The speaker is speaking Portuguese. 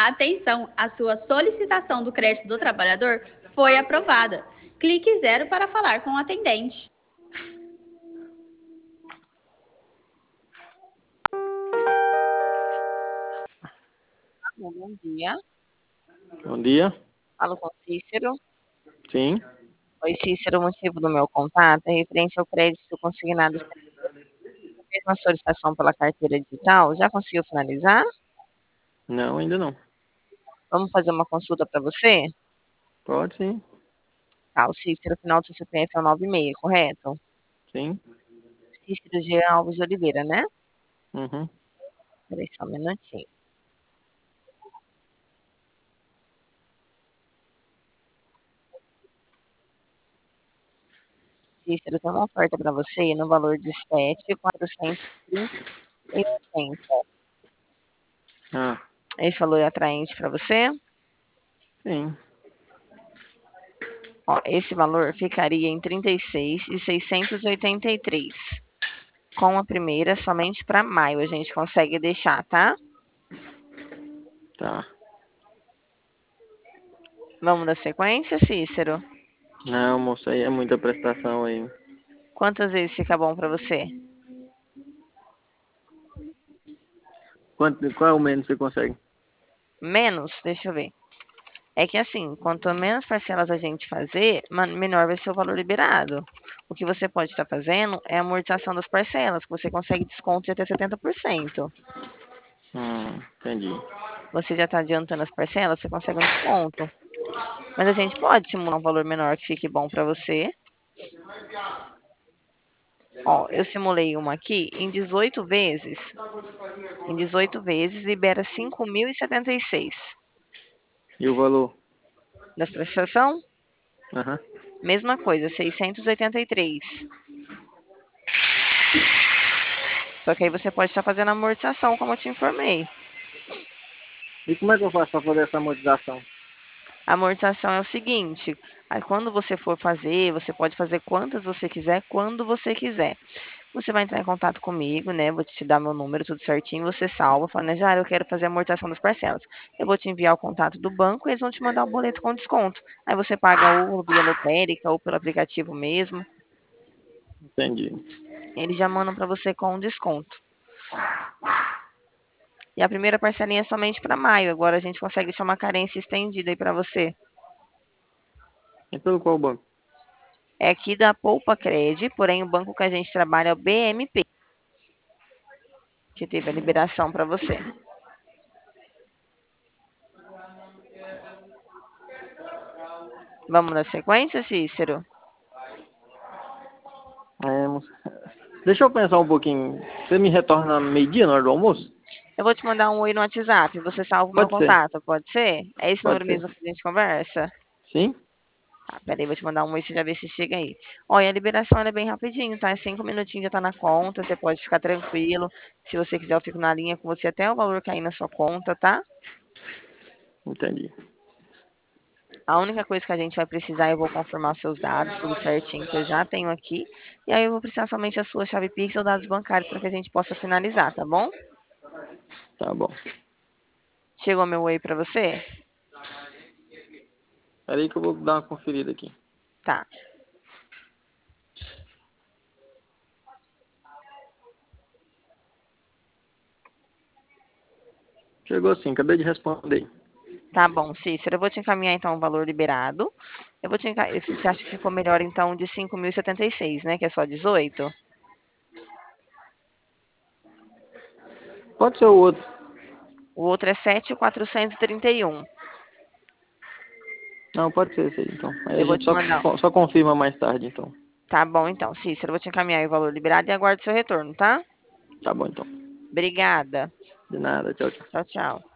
Atenção, a sua solicitação do crédito do trabalhador foi aprovada. Clique 0 para falar com o atendente. Bom dia. Bom dia. Falo com o Cícero. Sim. Oi, Cícero. O motivo do meu contato é referente ao crédito consignado. Você fez uma solicitação pela carteira digital. Já conseguiu finalizar? Não, ainda não. Vamos fazer uma consulta para você? Pode sim. Tá, o Cícero, o final do seu CPF é o 96, correto? Sim. Cícero Jean Alves de Oliveira, né? Uhum. Peraí só um minutinho. Cícero, tem uma oferta para você no valor de 7.430,80. Ah, Esse valor é atraente para você? sim. Ó, esse valor ficaria em 36.683. Com a primeira, somente para maio a gente consegue deixar, tá? Tá. Vamos dar sequência, Cícero? Não, moça, aí é muita prestação aí. Quantas vezes fica bom para você? Qual é o menos que você consegue? Menos? Deixa eu ver. É que assim, quanto menos parcelas a gente fazer, menor vai ser o valor liberado. O que você pode estar fazendo é a amortização das parcelas, que você consegue desconto de até 70%. Entendi. Você já está adiantando as parcelas, você consegue um desconto. Mas a gente pode simular um valor menor que fique bom para você. Ó, eu simulei uma aqui em 18 vezes. Em 18 vezes, libera 5.076 E o valor? das prestação. Aham. Mesma coisa, 683. Só que aí você pode estar fazendo amortização, como eu te informei. E como é que eu faço para fazer essa amortização? A amortização é o seguinte: aí quando você for fazer, você pode fazer quantas você quiser, quando você quiser. Você vai entrar em contato comigo, né? Vou te dar meu número, tudo certinho. Você salva, fala, né, Jara, eu quero fazer a amortização das parcelas. Eu vou te enviar o contato do banco e eles vão te mandar o boleto com desconto. Aí você paga ou via lotérica ou pelo aplicativo mesmo. Entendi. Eles já mandam para você com desconto. E a primeira parcelinha é somente para maio. Agora a gente consegue deixar uma carência estendida aí para você. E pelo qual banco? É aqui da Poupa Cred, porém o banco que a gente trabalha é o BMP, que teve a liberação para você. Vamos na sequência, Cícero? É, moça. Deixa eu pensar um pouquinho. Você me retorna meio-dia na hora do almoço? Eu vou te mandar um oi no WhatsApp, você salva o meu Pode ser. contato, pode ser? É esse Pode número ser. mesmo que a gente conversa? Sim? Tá, peraí, vou te mandar um oi, você já vê se chega aí. Olha, a liberação ela é bem rapidinho, tá? É 5 minutinhos já tá na conta, você pode ficar tranquilo. Se você quiser, eu fico na linha com você até o valor cair na sua conta, tá? Entendi. A única coisa que a gente vai precisar, eu vou confirmar seus dados, tudo certinho, que eu já tenho aqui. E aí eu vou precisar somente a sua chave Pix ou dados bancários para que a gente possa finalizar, tá bom? Tá bom. Chegou meu oi para você? Peraí que eu vou dar uma conferida aqui. Tá. Chegou sim, acabei de responder. Tá bom, Cícero. Eu vou te encaminhar então o valor liberado. Eu vou te Você acha que ficou melhor então de 5.076, né? Que é só 18? Pode ser o outro. O outro é 7.431. Não, pode ser esse aí, então. Aí a Eu vou gente te mandar. só confirma mais tarde, então. Tá bom então, Cícero. Eu vou te encaminhar o valor liberado e aguardo seu retorno, tá? Tá bom, então. Obrigada. De nada, tchau, tchau. Tchau, tchau.